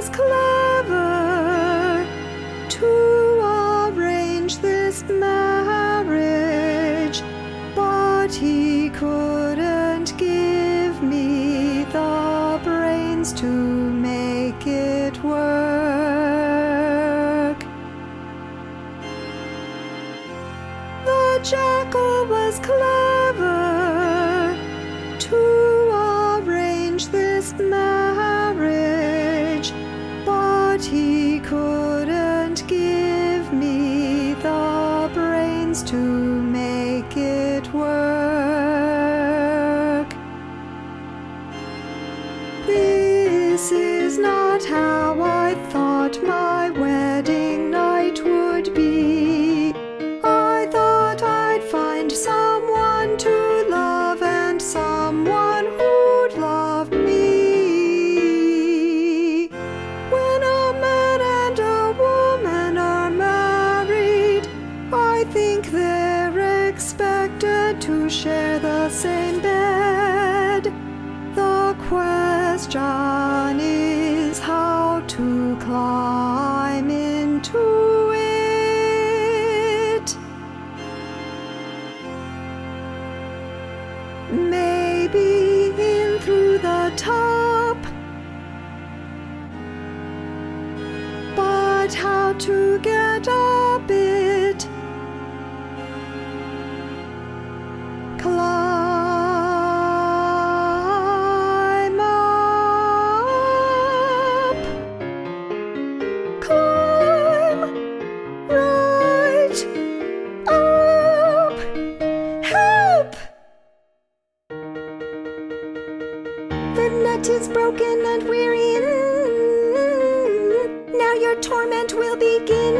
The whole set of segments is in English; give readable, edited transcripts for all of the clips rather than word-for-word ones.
was clever to arrange this marriage, but he couldn't give me the brains to make it work. The jackal was clever to arrange this marriage, but he couldn't give me the brains to make it work. This is not how I thought my wedding night would be. I thought I'd find someone to love and someone who'd love me. When a man and a woman are married, I think they're expected to share the same bed. The question is how to climb into it. Maybe in through the top, but how to get up it? Climb up, climb right up, help! The net is broken and we're in. Now your torment will begin.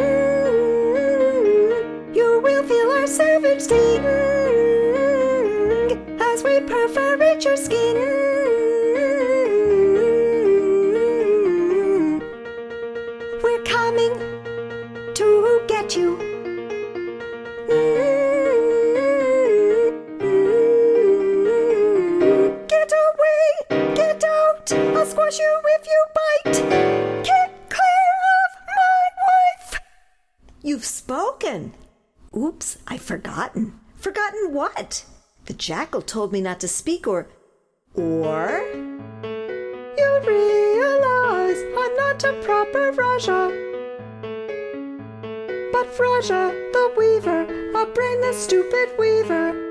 You will feel our savage sting as we perforate your skin. We're coming to get you. Get away, get out, I'll squash you if you bite. Get clear of my wife. You've spoken. Oops, I've forgotten. Forgotten what? The jackal told me not to speak, or? You realize I'm not a proper Raja, but Raja the weaver, a brainless stupid weaver.